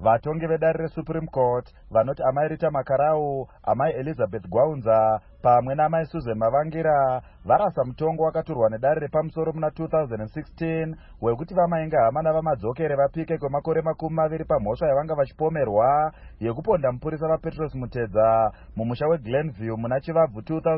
vatongi vedare reSupreme Court vanoti amai Rita Makarau, amai Elizabeth Gwaunza pamwe namai Susan Mavangira varasa mutongo wakaturwa nedare repamusoro muna 2016 wekuti vamainge hama navamadzokere vapike kwemakore 20 pamhosva yavanga vachipomerwa yekuponda mupurisa vaPetros Mutedza mumusha weGlenview muna Chivabvu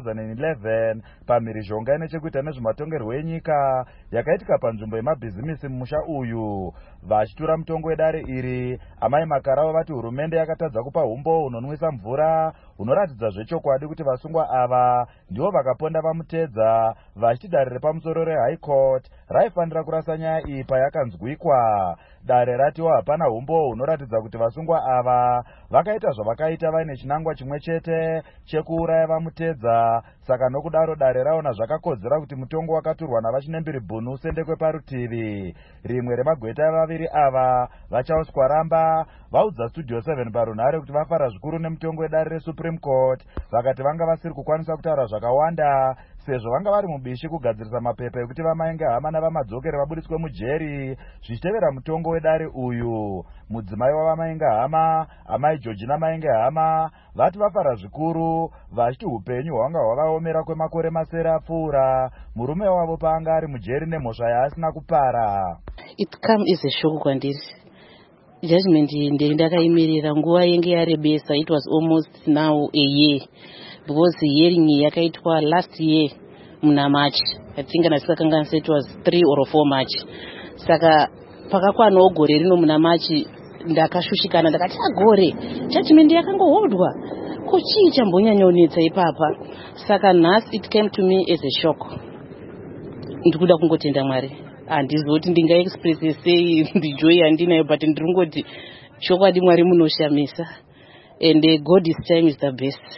2011 pamhirizhonga inechekuita nezvematongerwo enyika yakaitika panzvimbo yemabhizimisi mumusha uyu. Vachitura mutongo wedare iri, amai Makarau vati hurumende yakatadza kupa umbo unonwisa mvura unoratidza zvechokwadi kuti vasungwa ava ndivo vakaponda vaMutedza, vachiti dare repamusoro reHigh Court raifanira kurasa nyaya iyi payakanzwikwa. Dare ratiwo hapana umbo unoratidza kuti vasungwa ava vakaita zvavakaita vaine chinangwa chimwe chete chekuuraya vaMutedza, saka nokudaro dare raona zvakakodzera kuti mutongo wakaturwa navaChinembiri Bunu usendekwe parutivi. Rimwe remagweta vaviri ava vachauswa ramba vaudza Studio 7 parunhare kuti vafara zvikuru nemutongo wedare reSupreme Court, vakati vanga vasiri kukwanisa kutaura zvakawanda sezvo vanga vari mubishi kugadzirisa mapepa ekuti vamainge hama navamadzokere vabudiswe mujeri zvichitevera mutongo wedare uyu. Mudzimai wavamainge hama, amai Georgina Mainge Hama, vati vafara zvikuru vachiti upenyu hwanga hwavaomera kwemakore masere apfuura murume wavo paanga ari mujeri nemhosva yaasina kupara. It come as a shock kwandiri. Judgment ndakaimirira nguva yenge yarebesa. It was almost now a year because hearing yakaitwa last year muna March. I think nasakanga it was 3 or 4 March. Saka pakakwanawo gore rino muna March ndakashushikana ndakati agore judgment yakangoholdwa kuchii chambonyanyonetsa ipapa. Saka nhasi it came to me as a shock. Ndikuda kungotenda Mwari. Handizoti ndingaexpress sei ndijoy handinayo, but ndiringoti chokwadi Mwari munoshamisa and God's time is the best.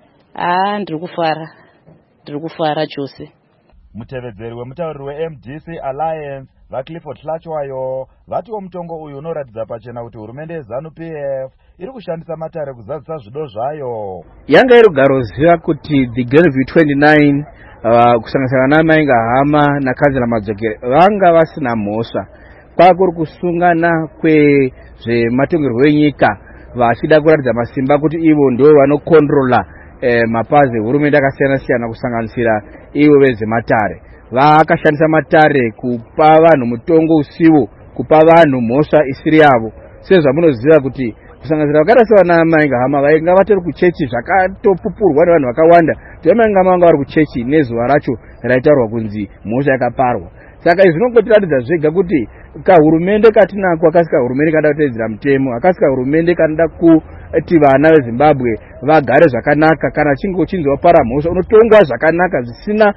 Ndiri kufara chose. Mutevedzeri wemutauriri weMDC Alliance vaClifford Hlachwayo vatiwo mutongo uyu unoratidza pachena kuti hurumende yeZANU-PF iri kushandisa matare kuzadzisa zvido zvayo. Yanga iri kugaroziva kuti the Glenview 29 kusanganisira namainga hama nakanzira madzokere vanga vasina mhosva. Kwakuri kusungana kwezvematongerwo enyika vachida kuratidza masimba kuti ivo ndivo vanokontrola mapazi hurumende akasiyana siyana kusanganisira ivo vezvematare. Vakashandisa matare kupa vanhu mutongo usiwo, kupa vanhu mhosva isiri yavo. Sezvamunoziva kuti kusanganisira vakaita sevana mainga hama vainga vatori kuchechi zvakatopupurwa nevanhu vakawanda kuti vamainga hama vanga vari kuchechi nezuva racho raitaurwa kunzi mhosva yakaparwa. Saka izvi zvinongotiratidza zvega kuti kahurumende katinako akasi kahurumende kanoda kutedzera mutemo, akasi kahurumende kanoda kuti vana veZimbabwe vagare zvakanaka. Kana chinge uchinzi wapara mhosva unotongwa zvakanaka zvisina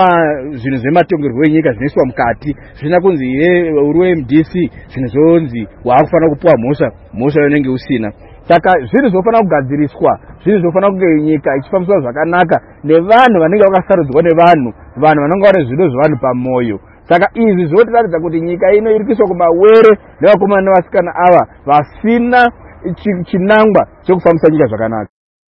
zvinhu zvematongerwo enyika zvinoiswa mukati, zvisina kunzi uri weMDC zvinhu zvonzi waakufanira kupuwa mhosva yonenge usina. Saka zvinhu zvofanira kugadziriswa, zvinhu zvofanira kunge nyika ichifambiswa zvakanaka nevanhu vanenge vakasarudzwa nevanhu, vanhu vanenge vane zvido zvevanhu pamoyo. Saka izvi zvotiratidza kuti nyika ino iri kuiswa kumawere nevakomana nevasikana ava vasina chinangwa chekufambisa nyika zvakanaka.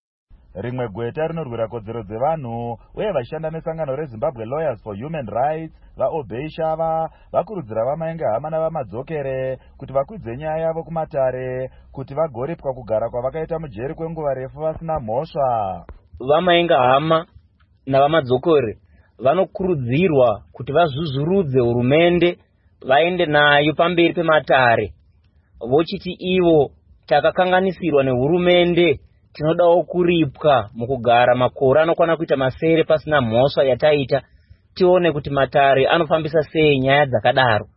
Rimwe gweta rinorwira kodzero dzevanhu uye vachishanda nesangano reZimbabwe Lawyers for Human Rights vaObey Shava vakurudzira vamainge hama navamadzokere kuti vakwidze nyaya yavo kumatare kuti vagoripwa kugara kwavakaita mujeri kwenguva refu vasina mhosva. Vamainge hama navamadzokere vanokurudzirwa kuti vazvuzurudze hurumende vaende nayo pamberi pematare vochiti ivo takakanganisirwa nehurumende, tinodawo kuripwa mukugara makore anokwana kuita masere pasina mhosva yataita, tione kuti matare anofambisa sei nyaya dzakadaro.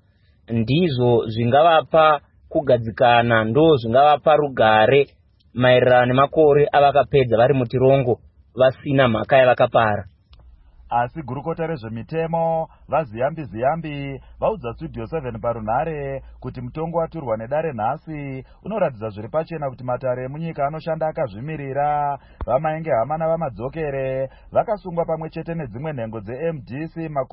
Ndizvo zvingavapa kugadzikana, ndo zvingavapa rugare maererano nemakore avakapedza vari mutirongo vasina mhaka yavakapara. Asi gurukota rezvemitemo vaZiyambi vaudza Studio 7 parunhare kuti mutongo waturwa nedare nhasi unoratidza zviri pachena kuti matare emunyika anoshanda akazvimirira. Vamainge hama navamadzokere vakasungwa pamwe chete nedzimwe nhengo dzeMDC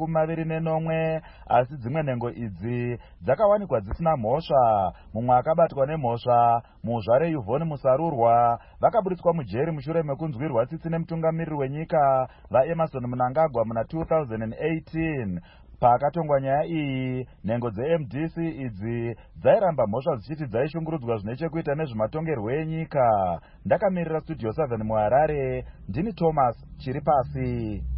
29, asi dzimwe nhengo idzi dzakawanikwa dzisina mhosva. Mumwe akabatwa nemhosva, muzvare Yvonne Musarurwa, vakabudiswa mujeri mushure mekunzwirwa tsitsi nemutungamiriri wenyika vaEmerson Mnangagwa muna 2018. Paakatongwa nyaya iyi, nhengo dzeMDC idzi dzairamba mhosva dzichiti dzaishungurudzwa zvine chekuita nezvematongerwo enyika. Ndakamirira Studio 7 muHarare, ndini Thomas Chiripasi.